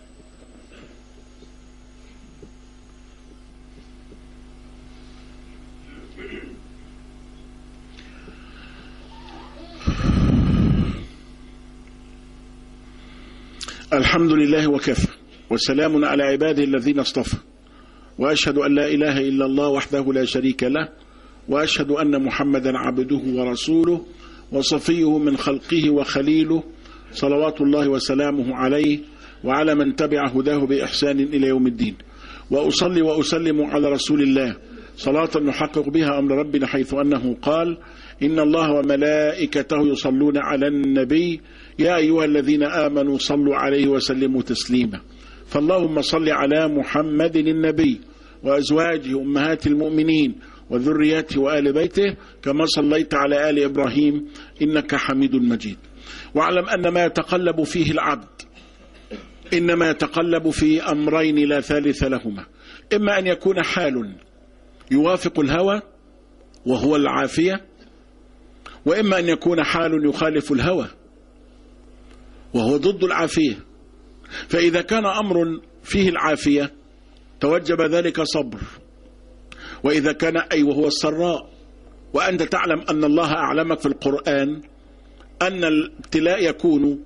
الحمد لله وكفى، وسلام على عباده الذين اصطفى، وأشهد أن لا إله إلا الله وحده لا شريك له، وأشهد أن محمدا عبده ورسوله وصفيه من خلقه وخليله، صلوات الله وسلامه عليه وعلى من تبع هداه بإحسان إلى يوم الدين. وأصلي وأسلم على رسول الله صلاة نحقق بها أمر ربنا، حيث أنه قال: إن الله وملائكته يصلون على النبي يا أيها الذين آمنوا صلوا عليه وسلموا تسليما. فاللهم صل على محمد النبي وأزواجه أمهات المؤمنين وذرياته وآل بيته كما صليت على آل إبراهيم إنك حميد مجيد. واعلم أن ما يتقلب فيه العبد إنما يتقلب في أمرين لا ثالث لهما: إما أن يكون حال يوافق الهوى وهو العافية، وإما أن يكون حال يخالف الهوى وهو ضد العافية. فإذا كان أمر فيه العافية توجب ذلك صبر، وإذا كان وهو السراء، وأنت تعلم أن الله أعلمك في القرآن أن الابتلاء يكون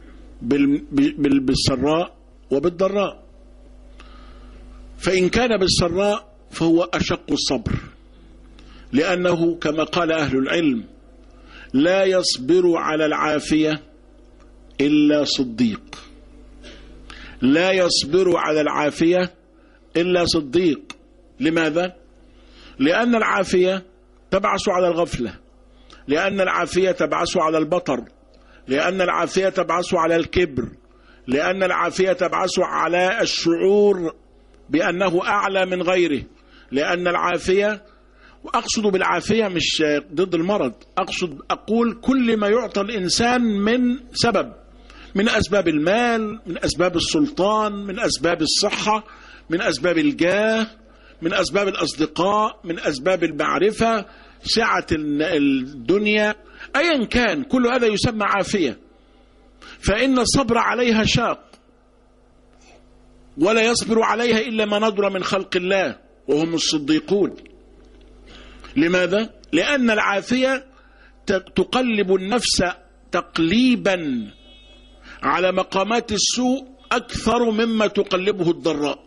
بالسراء وبالضراء. فإن كان بالسراء فهو أشق الصبر، لأنه كما قال أهل العلم: لا يصبر على العافية إلا صديق. لا يصبر على العافية إلا صديق. لماذا؟ لأن العافية تبعث على الغفلة، لأن العافية تبعث على البطر، لأن العافية تبعث على الكبر، لأن العافية تبعث على الشعور بأنه أعلى من غيره، لأن العافية، وأقصد بالعافية مش ضد المرض، أقول كل ما يعطى الإنسان من سبب، من أسباب المال، من أسباب السلطان، من أسباب الصحة، من أسباب الجاه، من أسباب الأصدقاء، من أسباب المعرفة، سعة الدنيا، أيا كان، كل هذا يسمى عافية. فإن الصبر عليها شاق، ولا يصبر عليها إلا ما ندر من خلق الله وهم الصديقون. لماذا؟ لأن العافية تقلب النفس تقليبا على مقامات السوء أكثر مما تقلبه الضراء.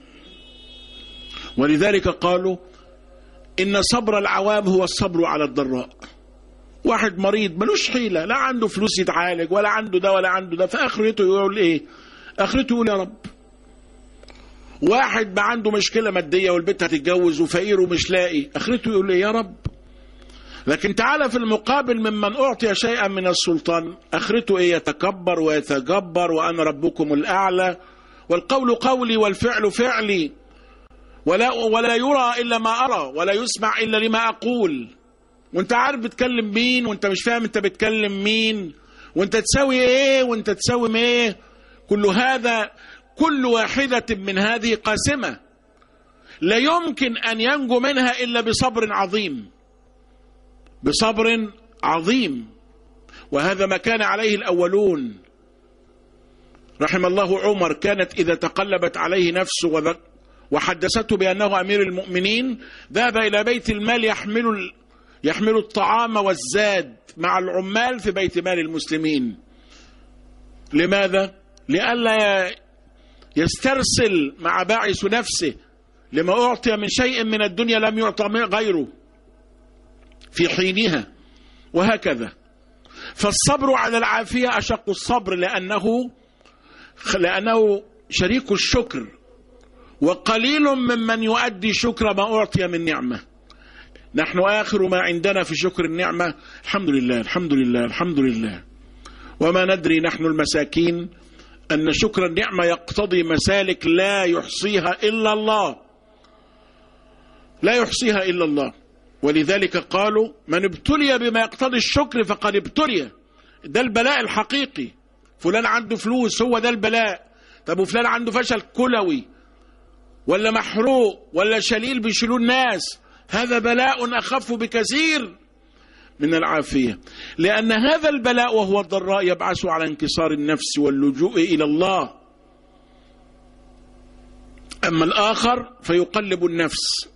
ولذلك قالوا إن صبر العوام هو الصبر على الضراء. واحد مريض ملوش حيلة، لا عنده فلوس يتعالج ولا عنده ده ولا عنده ده، فآخرته يقول إيه؟ آخرته يقول يا رب. واحد ما عنده مشكلة مادية والبنت هتتجوز وفقير ومش لاقي، آخرته يقول إيه؟ يا رب. لكن تعالى في المقابل ممن أعطي شيئا من السلطان، آخرته إيه؟ يتكبر ويتجبر وأنا ربكم الأعلى، والقول قولي والفعل فعلي، ولا يرى إلا ما أرى ولا يسمع إلا لما أقول. وانت عارف بتكلم مين وانت مش فاهم انت بتكلم مين، وانت تسوي ايه وانت تسوي ايه. كل هذا، كل واحدة من هذه قاسمة لا يمكن أن ينجو منها إلا بصبر عظيم، بصبر عظيم. وهذا ما كان عليه الأولون. رحم الله عمر، كانت إذا تقلبت عليه نفسه وحدثته بأنه أمير المؤمنين ذهب إلى بيت المال يحمل الطعام والزاد مع العمال في بيت مال المسلمين. لماذا؟ لئلا يسترسل مع باعث نفسه لما أعطي من شيء من الدنيا لم يعطى غيره في حينها، وهكذا. فالصبر على العافية أشق الصبر، لأنه شريك الشكر، وقليل ممن يؤدي شكر ما أعطي من نعمة. نحن آخر ما عندنا في شكر النعمة الحمد لله الحمد لله الحمد لله، وما ندري نحن المساكين أن شكر النعمة يقتضي مسالك لا يحصيها إلا الله، لا يحصيها إلا الله. ولذلك قالوا من ابتلي بما يقتضي الشكر فقد ابتلي. ده البلاء الحقيقي. فلان عنده فلوس، هو ده البلاء. طب وفلان عنده فشل كلوي ولا محروق ولا شليل بيشيلوا الناس، هذا بلاء أخف بكثير من العافية، لأن هذا البلاء وهو الضراء يبعث على انكسار النفس واللجوء إلى الله. أما الآخر فيقلب النفس،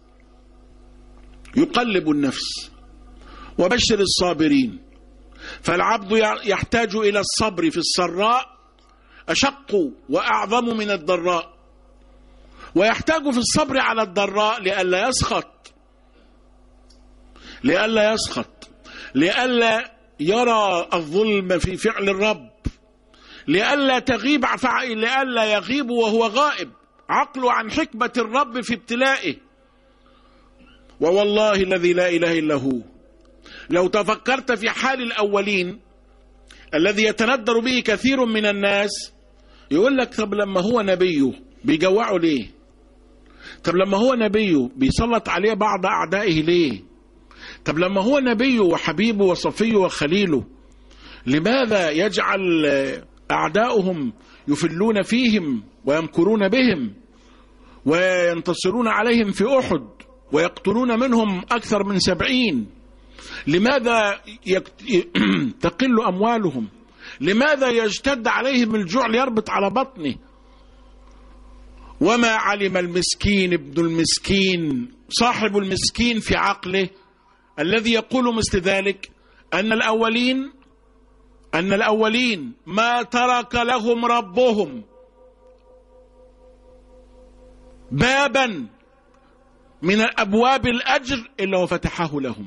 يقلب النفس. وبشر الصابرين. فالعبد يحتاج إلى الصبر في السراء أشق وأعظم من الضراء، ويحتاج في الصبر على الضراء لئلا يسخط، لئلا يسخط، لئلا يرى الظلم في فعل الرب، لئلا يغيب وهو غائب عقله عن حكمة الرب في ابتلائه. ووالله الذي لا إله إلا هو، لو تفكرت في حال الأولين الذي يتندر به كثير من الناس، يقول لك طب لما هو نبيه بيجوعه ليه؟ طب لما هو نبيه بيسلط عليه بعض أعدائه ليه؟ طب لما هو نبيه وحبيبه وصفيه وخليله لماذا يجعل أعداؤهم يفلون فيهم ويمكرون بهم وينتصرون عليهم في أحد ويقتلون منهم أكثر من 70؟ لماذا تقل أموالهم؟ لماذا يجتد عليهم الجوع ليربط على بطنه؟ وما علم المسكين ابن المسكين صاحب المسكين في عقله الذي يقول مثل ذلك أن الأولين ما ترك لهم ربهم بابا من أبواب الأجر إلا وفتحه لهم.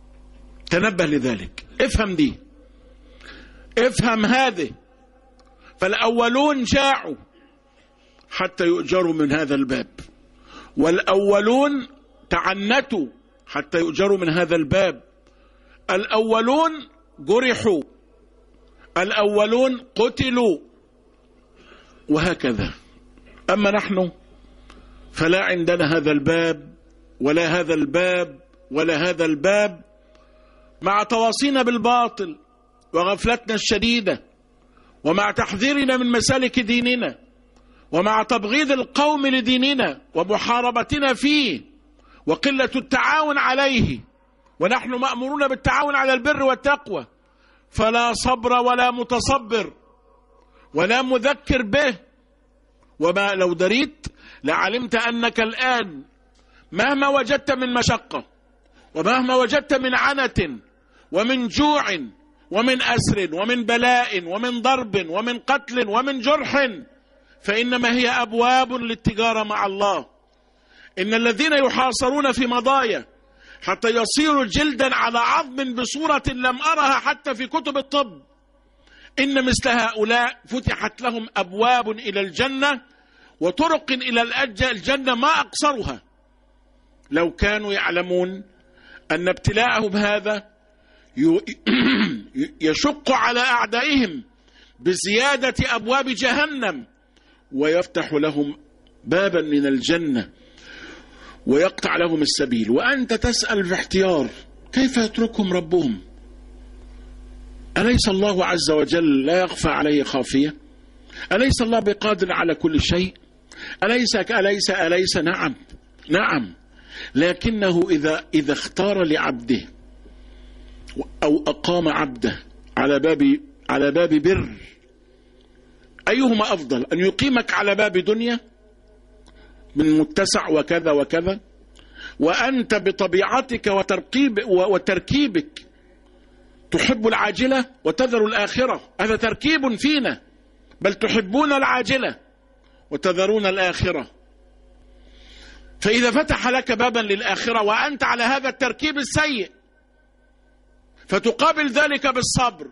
تنبه لذلك، افهم دي، افهم هذه. فالأولون جاعوا حتى يؤجروا من هذا الباب، والأولون تعنتوا حتى يؤجروا من هذا الباب، الأولون جرحوا، الأولون قتلوا، وهكذا. أما نحن فلا عندنا هذا الباب ولا هذا الباب ولا هذا الباب، مع تواصينا بالباطل وغفلتنا الشديدة، ومع تحذيرنا من مسالك ديننا، ومع تبغيض القوم لديننا ومحاربتنا فيه وقلة التعاون عليه، ونحن مأمورون بالتعاون على البر والتقوى، فلا صبر ولا متصبر ولا مذكر به. وما لو دريت لعلمت أنك الآن مهما وجدت من مشقة، ومهما وجدت من عنة ومن جوع ومن أسر ومن بلاء ومن ضرب ومن قتل ومن جرح، فإنما هي أبواب للتجارة مع الله. إن الذين يحاصرون في مضايا حتى يصيروا جلدا على عظم بصورة لم أرها حتى في كتب الطب، إن مثل هؤلاء فتحت لهم أبواب إلى الجنة وطرق إلى الجنة ما أقصرها، لو كانوا يعلمون أن ابتلاءهم هذا يشق على أعدائهم بزيادة أبواب جهنم، ويفتح لهم بابا من الجنة ويقطع لهم السبيل. وأنت تسأل في احتيار كيف يتركهم ربهم؟ أليس الله عز وجل لا يخفى عليه خافية؟ أليس الله بقادر على كل شيء؟ أليس نعم، لكنه إذا اختار لعبده أو أقام عبده على باب بر، أيهما أفضل؟ أن يقيمك على باب دنيا من متسع وكذا وكذا، وأنت بطبيعتك وتركيبك تحب العاجلة وتذر الآخرة، هذا تركيب فينا، بل تحبون العاجلة وتذرون الآخرة. فإذا فتح لك بابا للآخرة وأنت على هذا التركيب السيء، فتقابل ذلك بالصبر،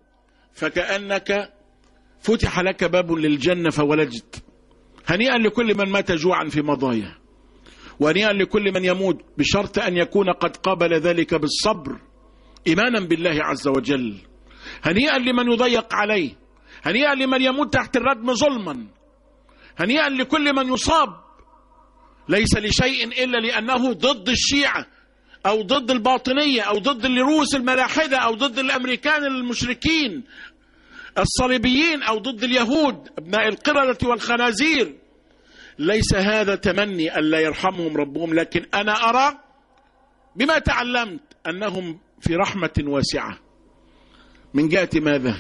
فكأنك فتح لك باب للجنة فولجت. هنيئا لكل من مات جوعا في مضايا، وهنيئا لكل من يموت بشرط أن يكون قد قابل ذلك بالصبر إيمانا بالله عز وجل. هنيئا لمن يضيق عليه، هنيئا لمن يموت تحت الردم ظلما، هنيئا لكل من يصاب ليس لشيء إلا لأنه ضد الشيعة أو ضد الباطنية أو ضد الروس الملاحدة أو ضد الأمريكان المشركين الصليبيين أو ضد اليهود ابناء القردة والخنازير. ليس هذا تمني ألا يرحمهم ربهم، لكن أنا أرى بما تعلمت أنهم في رحمة واسعة. من جهة ماذا؟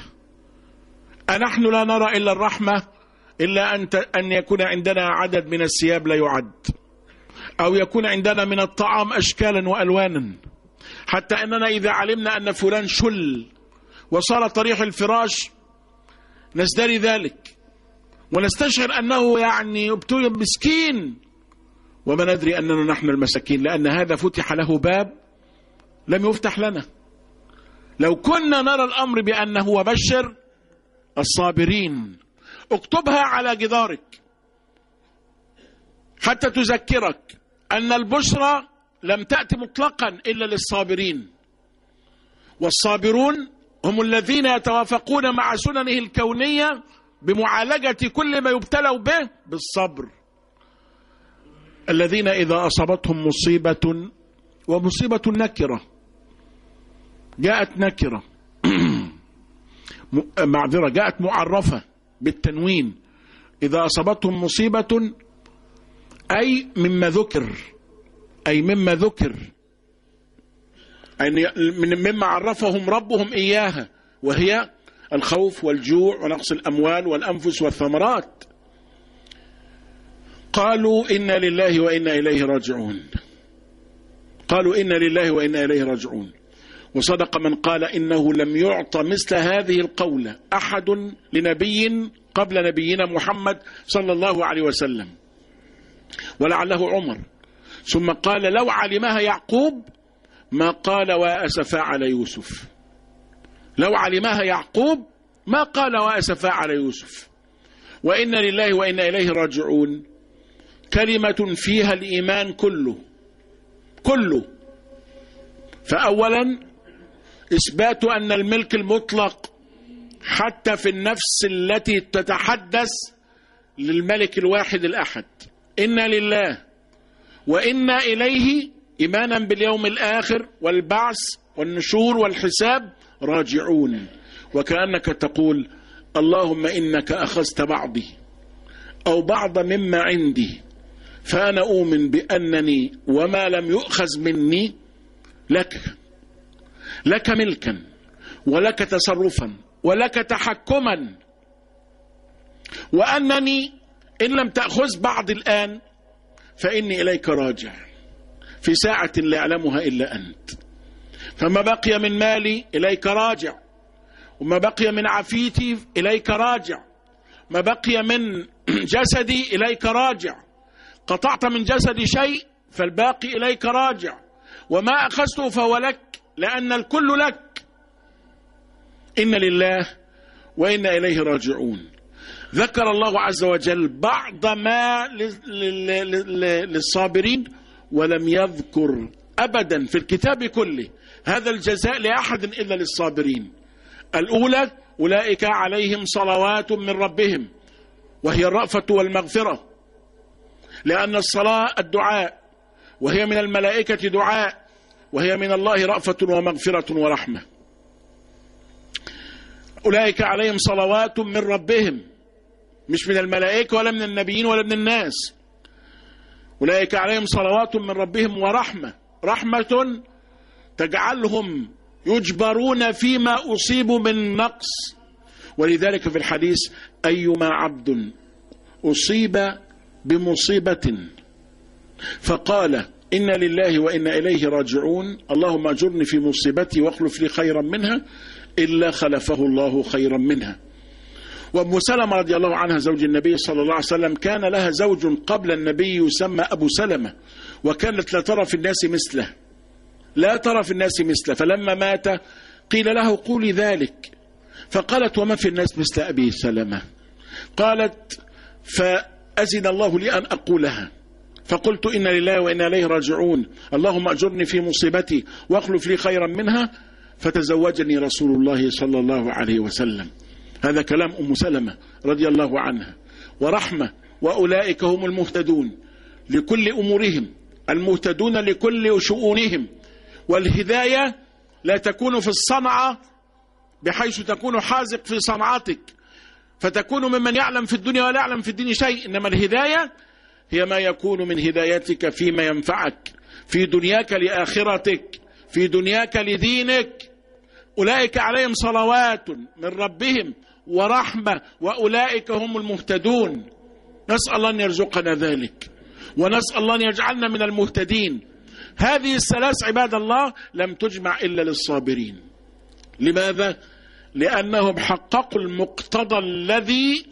أنحن لا نرى إلا الرحمة إلا أن يكون عندنا عدد من الثياب لا يعد، أو يكون عندنا من الطعام أشكالا وألوانا، حتى أننا إذا علمنا أن فلان شل وصار طريح الفراش نزدري ذلك ونستشعر أنه يعني ابتلي مسكين، وما ندري أننا نحن المساكين، لأن هذا فتح له باب لم يفتح لنا. لو كنا نرى الأمر بأنه وبشر الصابرين، اكتبها على جدارك حتى تذكرك أن البشرى لم تأتي مطلقا إلا للصابرين، والصابرون هم الذين يتوافقون مع سننه الكونية بمعالجة كل ما يبتلوا به بالصبر، الذين إذا أصابتهم مصيبة، ومصيبة نكرة جاءت نكرة معذرة جاءت معرفة بالتنوين، إذا أصابتهم مصيبة أي مما ذكر أي مما عرفهم ربهم إياها، وهي الخوف والجوع ونقص الأموال والأنفس والثمرات. قالوا إنا لله وإنا إليه راجعون. وصدق من قال إنه لم يعط مثل هذه القولة أحد لنبي قبل نبينا محمد صلى الله عليه وسلم، ولعله عمر. ثم قال لو علمها يعقوب ما قال وأسفا على يوسف. لو علمها يعقوب ما قال وأسفا على يوسف. وإنا لله وإنا إليه راجعون كلمة فيها الإيمان كله. فأولا إثبات أن الملك المطلق حتى في النفس التي تتحدث للملك الواحد الأحد. إنا لله وإنا إليه إيمانا باليوم الآخر والبعث والنشور والحساب راجعون. وكأنك تقول اللهم إنك أخذت بعضي أو بعض مما عندي، فأنا أؤمن بأنني وما لم يؤخذ مني لك ملكا ولك تصرفا ولك تحكما، وأنني إن لم تأخذ بعض الآن فإني إليك راجع في ساعة لا يعلمها إلا أنت. فما بقي من مالي إليك راجع، وما بقي من عافيتي إليك راجع، ما بقي من جسدي إليك راجع. قطعت من جسدي شيء فالباقي إليك راجع، وما أخذته فهو لك، لأن الكل لك. إن لله وإنا إليه راجعون. ذكر الله عز وجل بعض ما للصابرين، ولم يذكر أبدا في الكتاب كله هذا الجزاء لأحد إلا للصابرين. الأولى أولئك عليهم صلوات من ربهم، وهي الرأفة والمغفرة، لأن الصلاة الدعاء، وهي من الملائكة دعاء، وهي من الله رأفة ومغفرة ورحمة. أولئك عليهم صلوات من ربهم، مش من الملائكة ولا من النبيين ولا من الناس. أولئك عليهم صلوات من ربهم ورحمة، رحمة تجعلهم يجبرون فيما أصيبوا من نقص. ولذلك في الحديث أيما عبد أصيب بمصيبة فقال إنا لله وإنا إليه راجعون اللهم أجرني في مصيبتي واخلف لي خيرا منها، إلا خلفه الله خيرا منها. وأم سلمة رضي الله عنها زوج النبي صلى الله عليه وسلم كان لها زوج قبل النبي يسمى أبو سلمة، وكانت لا ترى في الناس مثله، فلما مات قيل له قولي ذلك، فقالت وما في الناس مثل أبي سلمة؟ قالت فأذن الله لي أن أقولها، فقلت إنا لله وإنا إليه راجعون اللهم أجرني في مصيبتي واخلف لي خيرا منها، فتزوجني رسول الله صلى الله عليه وسلم. هذا كلام أم سلمة رضي الله عنها. ورحمة، وأولئك هم المهتدون لكل أمورهم، المهتدون لكل شؤونهم. والهداية لا تكون في الصنعة بحيث تكون حاذق في صنعتك فتكون ممن يعلم في الدنيا ولا يعلم في الدين شيء، إنما الهداية هي ما يكون من هدايتك فيما ينفعك في دنياك لآخرتك، في دنياك لدينك. أولئك عليهم صلوات من ربهم ورحمة وأولئك هم المهتدون. نسأل الله أن يرزقنا ذلك، ونسأل الله أن يجعلنا من المهتدين. هذه الثلاث عباد الله لم تجمع إلا للصابرين. لماذا؟ لأنهم حققوا المقتضى الذي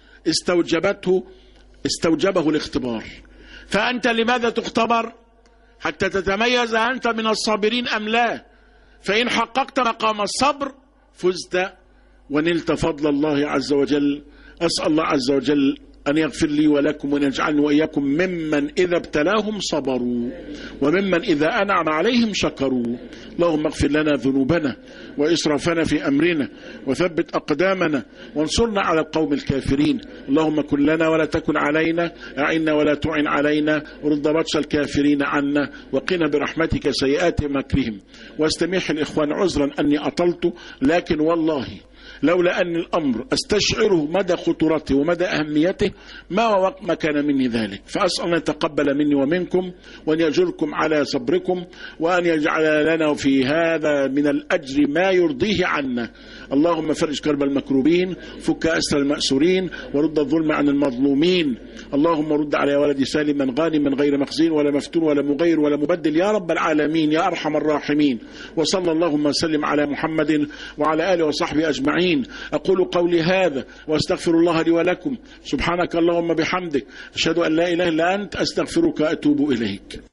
استوجبه الاختبار. فأنت لماذا تختبر؟ حتى تتميز أنت من الصابرين أم لا. فإن حققت مقام الصبر فزت ونلت فضل الله عز وجل. أسأل الله عز وجل أن يغفر لي ولكم وأن يجعلني وإياكم ممن إذا ابتلاهم صبروا وممن إذا أنعم عليهم شكروا. اللهم اغفر لنا ذنوبنا وإسرافنا في أمرنا وثبت أقدامنا وانصرنا على القوم الكافرين. اللهم كن لنا ولا تكن علينا، أعنا ولا تعن علينا، ورد بطش الكافرين عنا، وقنا برحمتك سيئات مكرهم. واستميح الإخوان عذرا أني أطلت، لكن والله لولا أن الأمر أستشعره مدى خطورته ومدى أهميته ما كان مني ذلك. فأسأل أن يتقبل مني ومنكم وأن يجركم على صبركم وأن يجعل لنا في هذا من الأجر ما يرضيه عنا. اللهم فرج كرب المكروبين، فك أسر المأسورين، ورد الظلم عن المظلومين. اللهم رد على ولد سالما غانما غير مخزين ولا مفتون ولا مغير ولا مبدل يا رب العالمين يا أرحم الراحمين. وصلى اللهم وسلم على محمد وعلى آله وصحبه أجمعين. أقول قولي هذا وأستغفر الله لي ولكم. سبحانك اللهم بحمدك، أشهد أن لا إله إلا أنت، أستغفرك وأتوب إليك.